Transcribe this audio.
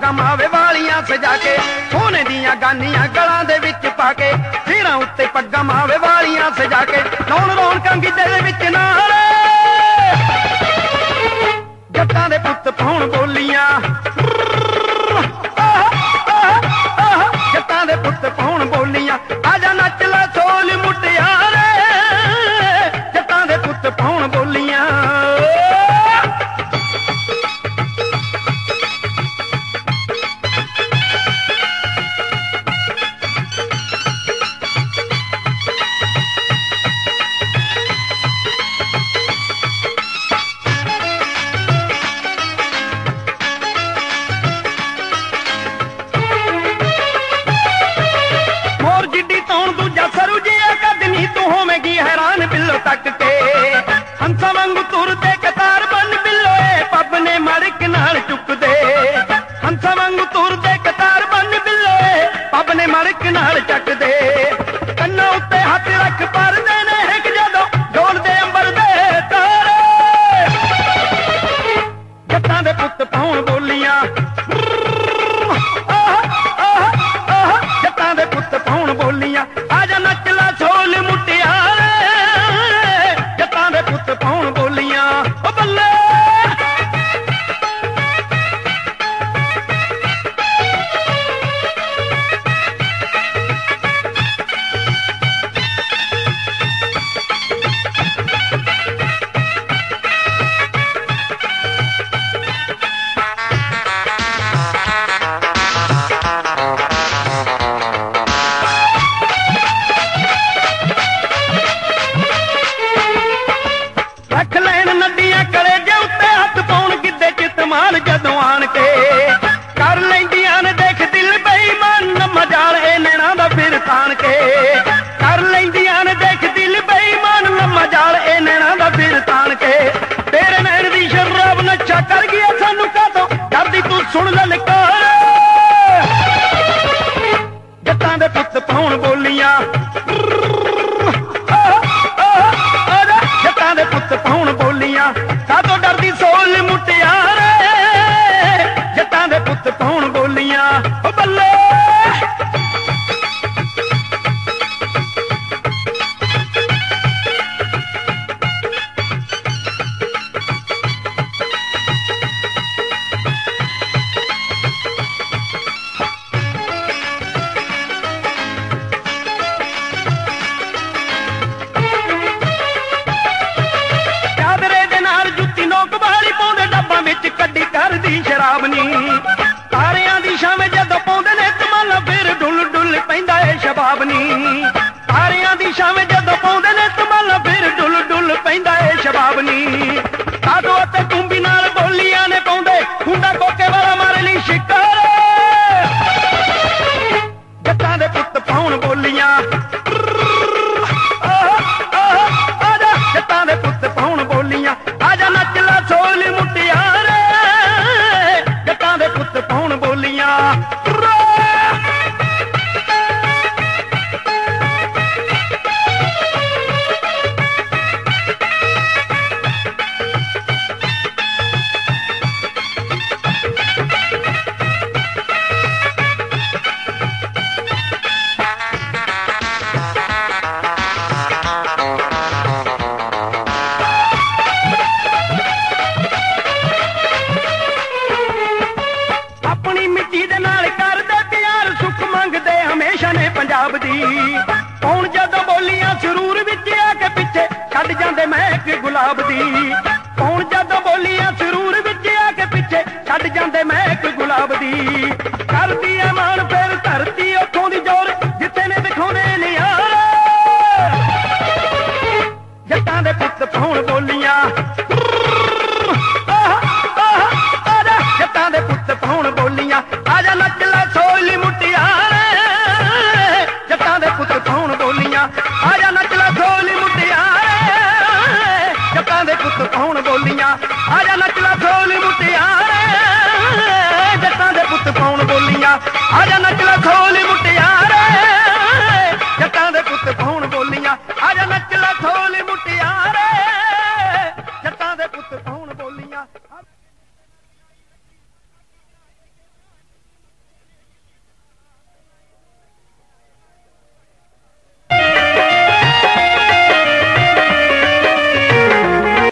पग्गां मावे वालियां सजा के, सोने दियां गानियां गलां दे विच पा के, सिरां उत्ते पग्गां मावे वालियां सजा के, नौन रौनकां गिद्धे दे विच नाल जट्टां दे पुत्त पाउण बोलियां, जट्टां दे पुत्त पाउण बोलियां, आजा नच ला सोल मुटियारे, जट्टां दे पुत्त पाउण बोलियां। हैरान बिल्लो तक के हंसा वांगू तुरदे कतार बन बिल्लो पब ने मड़क नाल चुक दे, हंसा वांगू तुरदे कतार बन बिल्लो पब ने मड़क नाल चक दे, कन्ना उत्ते हथ रख पर दे ने हिक जदों डोल दे अंबर दे तारे, जट्टां दे पुत्त पाउण बोलियां, जट्टां दे पुत्त पाउण बोलियां, आजा नच ला सोल मुटिया पुत्त पाउण बोलियां ओ बल्ले। रख लैन नदियां कलेजे उत्ते हथ पाउण गिद्धे च धमाल जदों आण के, कर लैंदियां ने देख दिल बेईमान मजाल ए नैणां दा फिर ताण के, कर लैंदियां ने देख दिल बेईमान मजाल ए नैणां दा फिर ताण के, तेरे नैण दी शराब नशा कर गया सानू कातों डरदी तू सुन ललकार, जट्टां दे पुत्त पाउण बोलियां, जट्टां दे पुत्त पाउण बोलियां, सातों डरदी सोल मुटियारे, जट्टां दे पुत्त पाउण बोलियां ओ बल्ले। कड्डी करदी शराब नी तारियां दी छावें जदों पाउंदे ने धमाला फिर डुल डुल पैंदा ए शबाब नी, तारियां दी छावें जदों पाउंदे ने धमाला फिर डुल डुल पैंदा ए शबाब नी, साधो ते कुंभी नाल बोलियां ने पाउंदे खुंडा कोके वाला मारे ली शिकार, जट्टां दे पुत्त पाउण बोलियां, जट्टां दे पुत्त पाउण बोलियां, आजा नच ला सोल मुटिया पुत्त पाउण बोलियां। पंजाब दी कौन जदों बोलियां सुरूर विच आके पिछे छड्ड जांदे महक गुलाब दी, कौन जदों बोलियां सुरूर विच आके पिछे छड्ड जांदे महक गुलाब दी, करदी ऐ मान फिर धरती उत्थों दी जोर जिथे ने दिखाउणे नियार, जट्टां दे पुत्त पाउण बोलियां, जट्टां दे पुत्त पाउण बोलियां, आजा नच ला सोल मुटियारे, जट्टां दे पुत्त पाउण बोलियां, आजा नच ला सोल मुटियारे, जट्टां दे पुत्त पाउण बोलियां, आजा नच ला सोल मुटियारे, जट्टां दे पुत्त पाउण बोलियां, आजा नच ला सोल